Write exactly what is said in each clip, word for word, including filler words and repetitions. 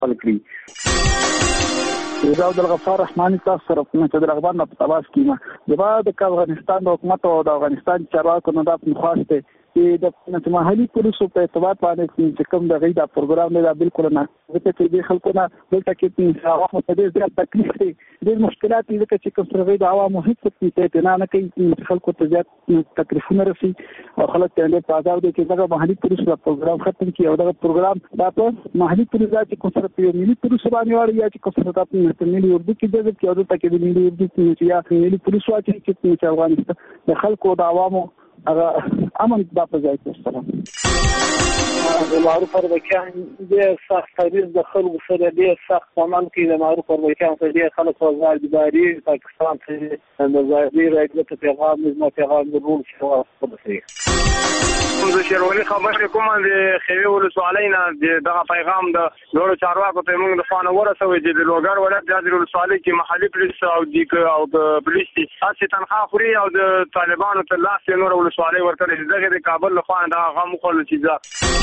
خپل کړي. زه عبدالغفار رحماني تاسو سره کوم چې د رغبان په تباس کیما د بعد د افغانستان د حکومت او د افغانستان چارواکو نه د خواسته چې د محلي پولیسو په اعتبار باندې چې کوم د غي دا پروګرام نه دا بالکل نه ځکه چې د خلکو نه دلته کې عوامو په دې ځای تکلیف دي د مشکلات دي ځکه چې کوم څه د عوامو هیڅ څه نه نه کوي خلکو ته زیات تکلیفونه رسي او خلک ته په آزاد دي چې دا محلي پولیسو پروګرام ختم کړي او دا پروګرام دا په محلي پولیسو چې کوم څه په ملي پولیسو باندې وړي یا چې کوم څه په ملي اردو کې د دې او ته کې د ملي اردو چې یا ملي پولیسو چې افغانستان د خلکو د عوامو هغه امن د پځای ته سلام د معروف اربکیان د سخت تریز د خلکو سره د سخت عمل کې د معروف اربکیان سره د خلکو وزار د باری پاکستان ته د ظاهري راځي ته پیغام نظم پیغام د رول شو خبرې د شیروالي خبرې کوم د خوي ولسوالۍ نه دغه پیغام د لوړو چارواکو ته موږ د خوانه ورسوي چې د لوګر ولایت د ولسوالۍ کې محلي پولیس او د او د پولیس چې تنخواه خوري او د طالبانو ته لاس نور ولسوالۍ ورکړي دغه د کابل له خوانه د غم خل چې دا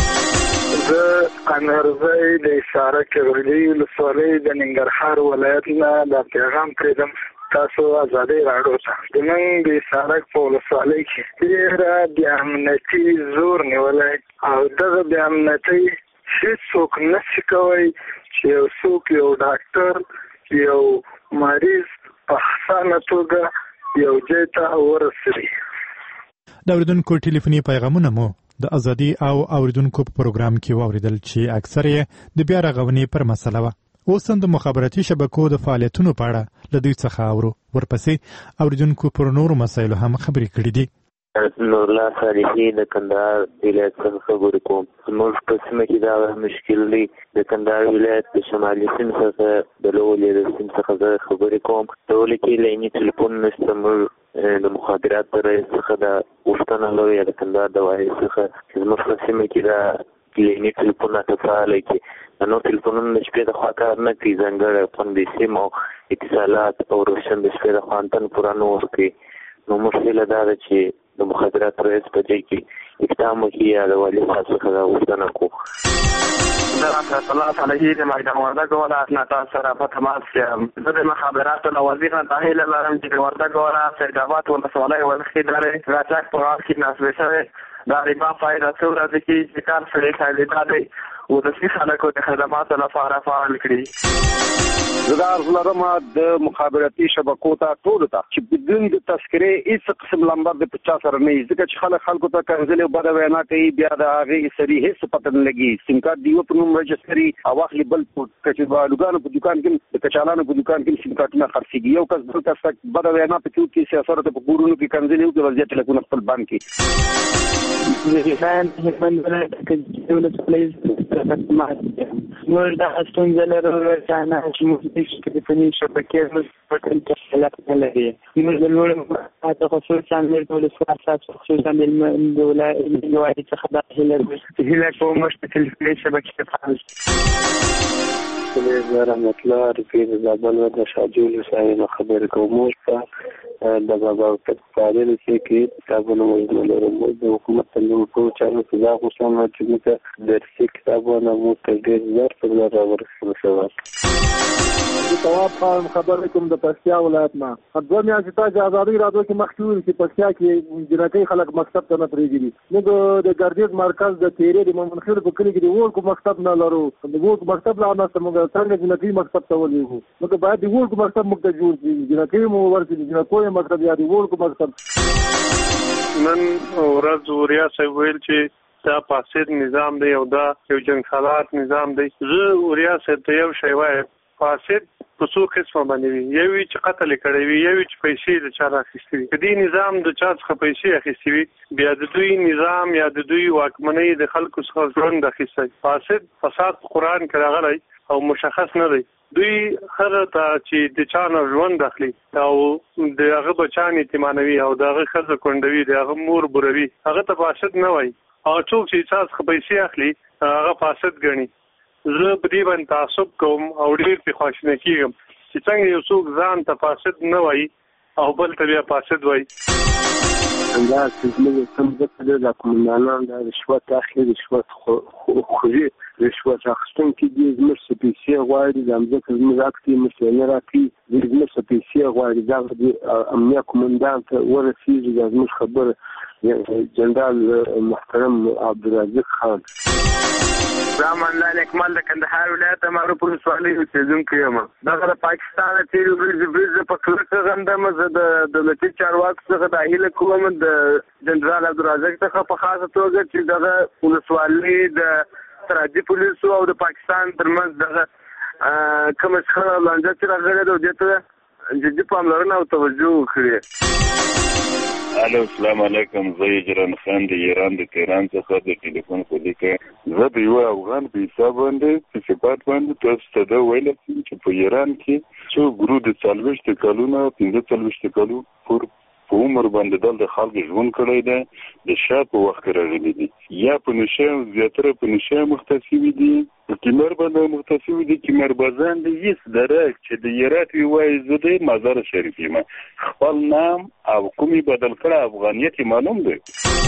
د انرزي د اشاره کوي ولسوالۍ د ننګرهار ولایت نه د پیغام کړم تاسو ازادي راډیو ته د نن د سارک په ولسوالۍ کې ډېر د امنیتي زور نیولای او دغه د امنیتي هیڅوک نشي کوي چې یو څوک یو ډاکټر یو مریض په اسانه توګه یو ځای ته ورسوي. د اوریدونکو ټلیفوني پیغامونه مو د ازادي او اوریدونکو په پروګرام کې واوریدل چې اکثر یې د بیا رغونې پر مسله و. اوس هم د مخابراتي شبکو د فعالیتونو په اړه له دوی څخه اورو. ورپسې اوریدونکو پر نورو مسایلو هم خبرې کړې دي. نور الله صالحي د کندهار ولایت څخه خبرې کوم. زموږ په سیمه کې دا مشکل دی. د کندهار ولایت د شمالي سیمې څخه د لوړې د سیمې څخه خبرې کوم. د ولکې لینی ټلیفون نشته. موږ د مخابرات رئیس څخه د وفتنه لوی د کندهار د واحد څخه زموږ په سیمه کې دا لینی ټلیفون اتصال کې نو ټلیفونونه د شپې د خوا کار نه کوي. ځانګړی خوندي سیم او اتصالات او روشن د شپې د خوا انتن پوره نه ورکوي. نو موږ هیله دا ده چې د مخابرات رئیس په ځای کې اقدام وکړي یا د والي صاحب څخه دا غوښتنه کوو. زه رحمت الله صالحي د میدان وردګ ولایت نه تاسو سره په تماس یم. زه د مخابراتو له وزیر نه دا هیله لرم چې د وردګ ولایت سیدآباد ولسوالۍ ولسي ادارې راچک په وخت کې نصب شوی دا ربا فایده څو ورځې کې چې کار سره خالدا دی او د سیاسي خلکو د خدماتو لپاره فعال کړي. زه عرض لرم د مخابراتي شبکو ته ټول ته چې بدون د تذکرې هیڅ قسم لمبر د پچاس سره نه ځکه چې خلک خلکو ته کنځلې او بد وینا کوي بیا د هغه سری هیڅ پته نه لګي. سیم کارت دی په نوم رجستري او اخلي بل کچې بالګانو په دکان کې د کچالانو په دکان کې سیم کارت نه خرڅيږي. یو کس بل کس بد وینا په کې کې سیاست په ګورونو کې کنځلې او د وضعیت ټلیفون خپل بانک کې ځان هیڅ ولایت کې ولسوالۍ موږ د استون زلرو ځانه چې موږ د ټلیفوني شبکې په حالت کې لري. موږ د لوړ مقاطع خصوصا د ولسوالۍ خصوصا د ولایت څخه د هیله کوم چې ټلیفوني شبکې فعال زه رحمت الله رفیع زابل و د شاجول حسین خبر کوم. د بابا په فعالیت کې کتابونه موجود لري. د حکومت له ټولو چارو څخه غوښتنه چې موږ درسي کتابونه مو ته ډېر زر پر راورسول شوی. ثواب خان خبر کوم د پکتیا ولایت نه. دوه میاشتې تاسو ازادي راډیو کې مخکې چې پکتیا کې جنکۍ خلک مکتب ته نه پریږدي. موږ د ګردیز مرکز د تیرې د مومن خیر په کلی کې د ورکو مکتب نه لرو. د ورکو مکتب لا نه سمګ څنګه جنکۍ مکتب ته ولېږو. موږ باید د ورکو مکتب موږ ته جوړ کړي. جنکۍ مو ورته د جنکوي مکتب یا د ورکو مکتب. نن ورځ وریا صاحب ویل چې دا فاسد نظام دی او دا یو جنګسالات نظام دی. زه وریا صاحب ته یو شی وایم. فاسد په څو قسمه باندې وي. یو چې قتل کړی وي، یو چې پیسې د چا راخیستې وي. کدی نظام د چا څخه پیسې اخیستې وي بیا د دوی نظام یا د دوی واکمنۍ د خلکو څخه ژوند اخیستی. فاسد فساد په قرآن کې راغلی او مشخص نه دی. دوی هر ته چې د چا نه ژوند اخلي او د هغه بچان یتیمانوي او د هغه ښځه کونډوي، د هغه مور بوروي، هغه ته فاسد نه وایي. هغه څوک چې چا څخه پیسې اخلي هغه فاسد ګڼي. زه په دې باندې تعصب کوم او ډېر پرې خواشینی کېږم چې څنګه یو څوک ځان ته فاسد نه وایي او بل ته بیا فاسد وایي. دا چې موږ کوم ځکه د قومندانان د رشوت اخلي، رشوت خوري رشوت اخیستونکي دي، زموږ څه پیسې غواړي، د مځکه زموږ حق دي، موږ ته نه راکوي، زموږ څه پیسې غواړي. دغه د امنیه قومندان ته ورسېږي، دا زموږ خبره جنرال محترم عبدالرزاق خان. زمان الله اکمل د کندهار ولایت معروف ولسوالۍ اوسېدونکی یم. دغه د پاکستان تیرې ورځې ورځې په کلکه غندم. زه د دولتي چارواکو څخه دا هیله کوم د جنرال عبدالرزاق څخه په خاصه توګه چې دغه ولسوالۍ د سرحدي پولیسو او د پاکستان ترمنځ دغه کومه شخړه لانجه چې راغلې ده دې ته جدي پاملرنه او توجه وکړي. الو السلام علیکم. زه اجران خان د ایران د تهران څخه د ټلیفون په لیکه زه د یو افغان په حساب باندې په صفات باندې تاسو ته دا ویل چې په ایران کې څو ګرو د څلوېښت کلونو پنځه څلوېښت کلو پر په عمر باندې دل د خلک ژوند کړی دی د شا په وخت راغلي دي یا په نشه زیاتره په نشه مختصوي دي کیمر باندې مختصوي دي کیمر بازان دي هیڅ درک چې د ایرات وی وای زه د مزار شریف یم خپل نام او کومي بدل کړه افغانیت معلوم دی.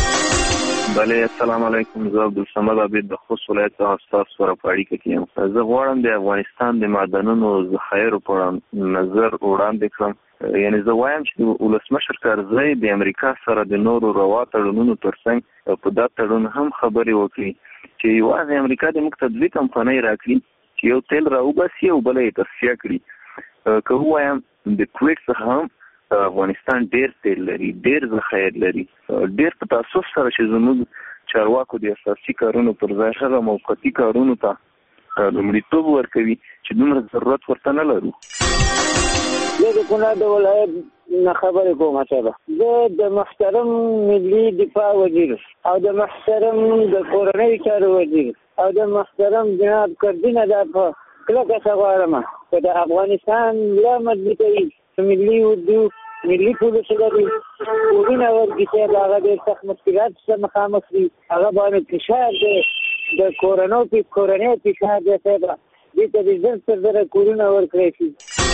بله السلام علیکم. زه عبدالصمد عبید د خوست ولایت څخه ستاسو سره په اړیکه کې یم. زه غواړم د افغانستان د معدنونو ذخایرو په اړه نظر وړاندې کړم. یعنی زه وایم چې ولسمشر کارزی د امریکا سره د نورو روا تړونونو ترڅنګ په دا تړون هم خبرې وکړي چې یوازې امریکا د موږ ته دوې کمپنۍ راکړي چې یو تیل راوباسي او بله یې تصفیه کړي. که ووایم د کویت څخه هم افغانستان ډیر تیل لري، ډیر ذخایر لري، ډیر په تاسف سره چې زموږ چارواکو د اساسي کارونو پر ځای هغه موقتي کارونو ته لومړیتوب ورکوي چې دومره ضرورت ورته نه لرو. زه د کونړ د ولایت نه خبرې کوم. اچھا زه د محترم ملي دفاع وزیر او د محترم د کورنۍ چارو وزیر او د محترم جناب کردین دا په کلکه غواړم چې د افغانستان لا مضبوطوي ملي اردو ملي پولیس لري ورونه ورګي چې هغه د سخت مشکلات سره مخامخ دي، هغه باندې فشار دی د کورونو په کورنۍ فشار دی چې دې ته د ځل سره کورونه ورکړي شي.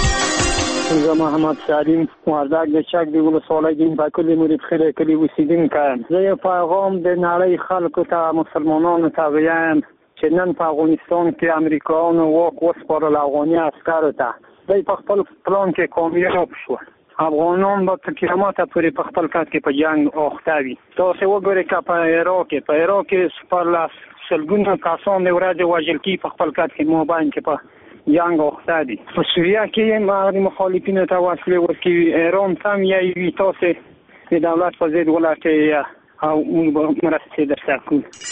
زه محمد سالم وردګ د چک د ولسوالۍ د باکل مرید خیره کلی اوسیدونکی. زه یو پیغام د نړۍ خلکو ته مسلمانانو ته وایم چې نن په افغانستان کې امریکایانو واک وسپارل افغاني عسکرو ته. دوی په خپل پلان کې کامیاب شو. افغانان به تر قیامته پورې په خپل کار کې په جنګ اخته وي. تاسو وګورئ که په عراق کې په عراق کې څوارلس سلګونه کسان د ورځې وژل کېږي په خپل کار کې مابین کې په جنګ اخته دي. په سوریه کې مخالفینو ته وسلې ورکوي. ایران ته هم یوي تاسو د دولت په ضد ولټئ او موږ به مرستې درته کوو.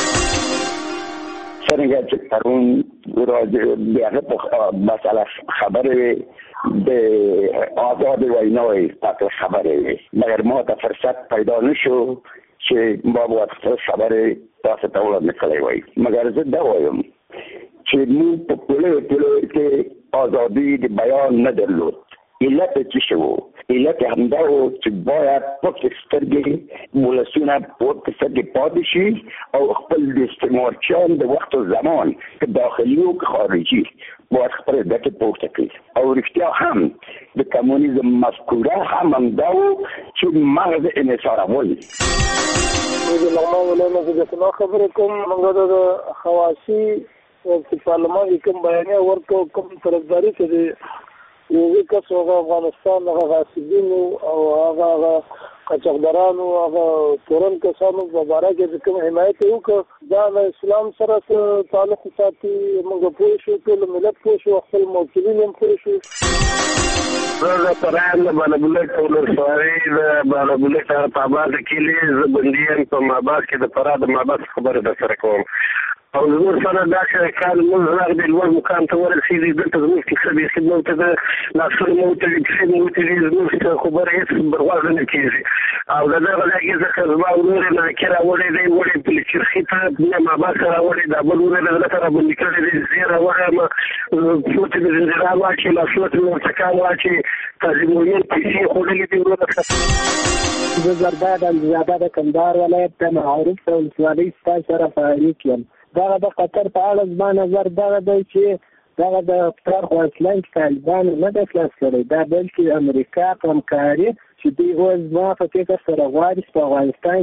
څنګه چې پرون راځي بیا په مسله خبرې د آزاد ویناوی پاک خبرې مگر ما ته فرصت پیدا نشو چې ما باید خپل خبرې تاسو ته وړاندې کړی وای. مگر زه دا وایم چې موږ په ټوله ټوله کې ازادي د بیان نه درلود. علت څه شو؟ علت همدا و چې باید پټ سترګې ولسونه پټ سترګې پاتې شي او خپل د استعمارچیان د وخت و زمان که داخلي او که خارجي باید خپل ګټې پورته کړي. او رښتیا هم د کمونیزم مفکوره هم همدا و چې مغز انحصارول. د لغمان ولایت نه د خبرې کوم. موږ د خواصي چې پارلمان کې کوم بیانیه ورکړو کوم طرفداري چې یوه کس هغه افغانستان هغه غاصبینو او هغه قاچاقبرانو هغه تورن کسانو په باره کې چې کوم حمایت وکړو دا له اسلام سره تعلق ساتي. موږ پوه شو ټول ملت پوه شو خپل موکلین هم پوه شو. زه د فرهنګ د بالابلک ولسوالۍ د بالابلک په آباد کلي زه بندي یم په ماباد کې د فراه د ماباد خبرې درسره کوم. او زموږ سره دا شرکان موږ راغ د لوړ مقام ته ورسېدي دلته زموږ کیسه بیخي مو ته د لاسونه مو ته کیسې مو ته زموږ خبره هېڅ برغوازه نه کېږي. او د دغه ځای څخه زما ورور یې لکې راوړی دی وړی پلي چرخي ته ماباد ته راوړی دا بل ورور یې دلته رابندي کړی دی زه یې راوړی یم پښو ته مې زنجیران واچوي لاسونه ته مې ورته کان واچوي تعظیمویل پیسې خوړلې دي ورونه. زه زرداد علیزاده د کندهار ولایت د معروف ولسوالۍ ستاسو سره په اړیکه یم. دغه د قطر په اړه زما نظر دغه دی چې دغه د افطار خواستلان چې طالبانو نه ده خلاص کړی دا بلکې امریکا په همکاري چې دوی اوس زما په فکر سره غواړي په افغانستان کې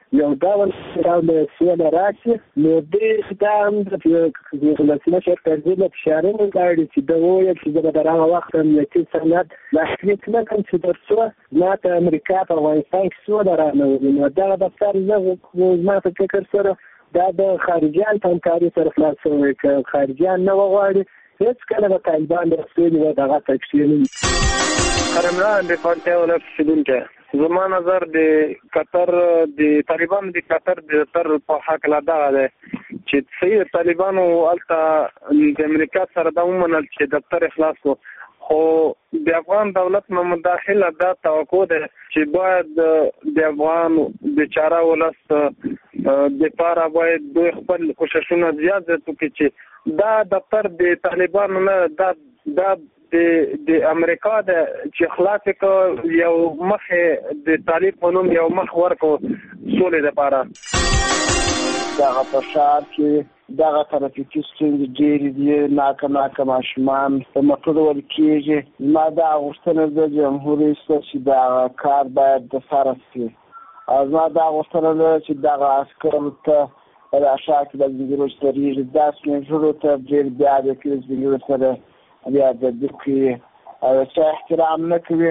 یو ډول ډول سیاله راشي نو دې دا هم د فلسطین شر ترځله فشارونه غواړي چې د وایي چې د دغه وخت امنیتي سند لاسلیک نه کوم چې درڅو ما ته امریکا په افغانستان کې څو درانه نو دا د دفتر نه ما په فکر سره دا د خارجيان په همکاري سره خلاصوي چې خارجيان نه وغواړي هیڅ کله به طالبان رسېږي و دغه تکشیر قرمران د فانټه ولا فیدونکه زما نظر د قطر د طالبان د قطر د تر په حق لا ده چې صحیح طالبانو الته د امریکا سره د ومنل چې دفتر اخلاص کو خو د افغان دولت نو مداخله دا توقع ده چې باید د افغان د چاره ولست د پاره باید دوی خپل کوششونه زیات وکړي چې دا دفتر د طالبانو نه دا دا د د امریکا د چې خلاص کو یو مخه د طالب په نوم یو مخ ورکو سولې لپاره دغه په شار کې دغه ترافیکي ستونزې ډېرې دي ناکه ناکه ماشومان په موټرو ول کېږي ما دا غوښتنه د جمهور رئیس چې دغه کار باید د سره شي او ما دا غوښتنه ده چې دغه عسکرو ته په راشا کې د زنګیرو سترېږي داسې نجونو ته ډېر بیا د کې زنګیرو سره بیا د دې او چې احترام نه کوي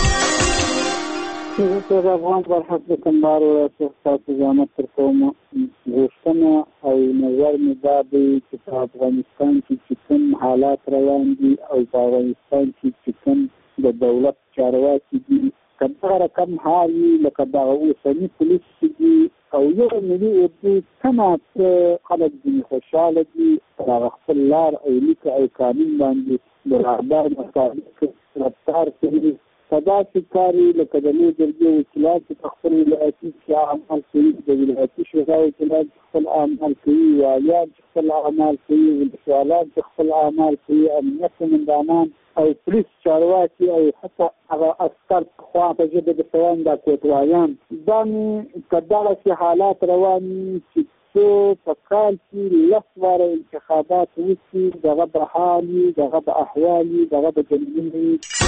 زه د افغان پر حق د کندهار ولایت څخه زحمت تر کوم غوښتنه او نظر مې دا دی چې په افغانستان کې چې کوم حالات روان دي او په افغانستان کې چې کوم د دولت چارواکي دي کله رقم حال لکه دا اوسنی پولیس دي او یو ملي اردو څنګه خلک دي خوشاله دي هغه خپل لار او لیک او قانون باندې د رهبر مطابق رفتار کوي صدا سکاري لکه د نو درجه وکیلات په خپل ولایتي کې عمل کوي د ولایتي شورا وکیلات خپل عمل کوي والیان خپل عمل کوي ولسوالات خپل عمل کوي امنیت مندانان او پولیس چارواکي او حتی هغه عسکر خوا په جبه د سوان د کوټوایان دا کداله چې حالات روان چې څو په کال کې لس واره انتخابات وشي دغه د حالي دغه د احوالي دغه د جنګي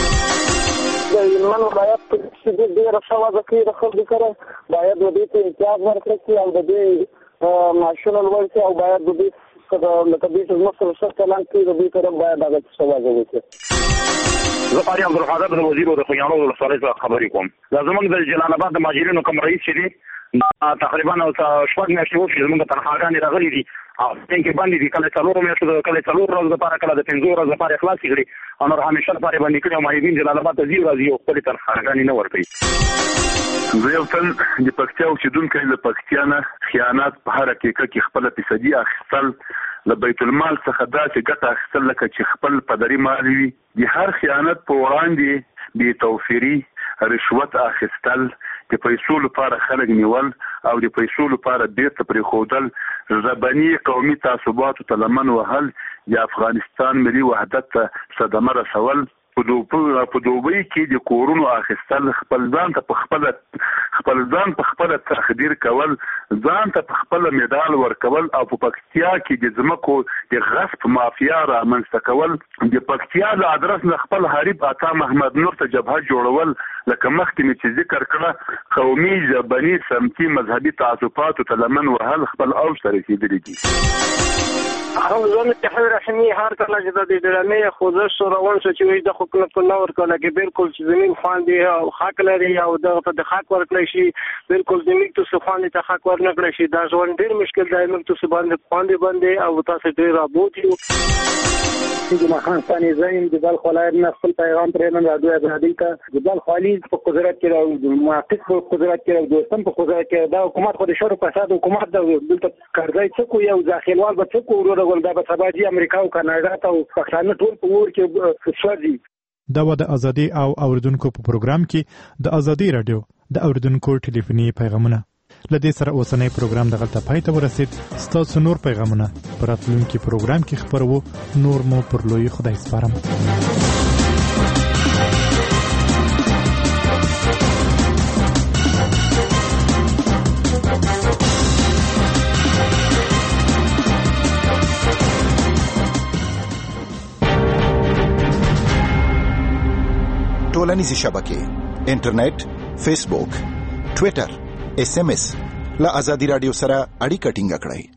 د من ولایت چې ډېره شوازه کوي د خلکو سره باید د دې ته امتیاز ورکړي او د دې ماشونه لوړ کړي او باید د دې لکه دې چې مصر شخص اعلان کړي د دې طرف باید هغه شوازه وکړي زه قاری عبدالقادر د وزیر د خیانو ولسوالۍ څخه خبرې کوم دا زموږ د جلال آباد د مهاجرینو کوم رئیس چې دی تقریبا او شپږ میاشتې وشي زموږ تنخواګانې راغلي دي او څنګه باندې دي کله څلور میاشتې کله څلور ورځې لپاره کله د پنځو ورځې لپاره خلاص کړي او نور همیشه لپاره باندې کړي او مهاجرین جلال آباد ته ځي راځي او خپل تنخواګانې نه ورکوي زه یو تل د پکتیا اوسیدونکی له پکتیا نه خیانت په هر حقیقت کې خپل فیصدي اخیستل له بیت المال څخه داسې ګټه اخیستل لکه چې خپل پدري مال وي د هر خیانت په وړاندې بې توفیري رشوت اخیستل د پیسو لپاره خلک نیول او د پیسو لپاره بیرته پرېښودل ژبني قومي تعصباتو ته لمن وهل د افغانستان ملي وحدت ته صدمه رسول په دوبۍ کې د کورونو اخیستل خپل ځان ته په خپل خپل ځان په خپل تخدیر کول ځان ته په خپل میدال ورکول او په پکتیا کې د ځمکو د غصب مافیا رامنځته کول د پکتیا د ادرس نه خپل حریف عطا محمد نور ته جبهه جوړول لکه مخکې مې چې ذکر کړه قومي ژبني سمتي مذهبي تعصباتو ته لمن وهل خپل اوج ته رسېدلي دي حوزه متحده رحمی هر کله چې د ډرامې خوځښت روان شو چې د حکومت په نور کله کې بالکل چې زمين خواندې او حق لري او د د حق ورکړی شي بالکل زمين ته خواندې ته حق ورنکړی شي دا ژوند ډیر مشکل دی موږ ته باندې خواندې باندې او تاسو ډیر رابوت یو د مخان ثاني زين د بل خلای نه خپل پیغام پرې نه راځي ازادي ته د بل خالي په قدرت کې او موافق په قدرت کې او دوستم په قدرت کې دا حکومت خو د شر په فساد حکومت د دلته کارځای څه کو یو ځاخلوال به څه کو ورول دا به سبا دي امریکا او کاناډا ته او پاکستان ټول په ور کې سوځي دا و د ازادي او اوریدونکو په پروګرام کې د ازادي رادیو د اوریدونکو ټلیفوني پیغامونه لدې سره اوسنۍ پروګرام دغلته پای ته ورسید ستاسو نور پیغامونه پر راتلونکي پروګرام کې خبرو نور مو پر لوی خدای سپارم ټولنیزې شبکې انټرنیټ فیسبوک ټویټر اس ام اس له ازادي رادیو سره اړیکه ټینګه کړئ.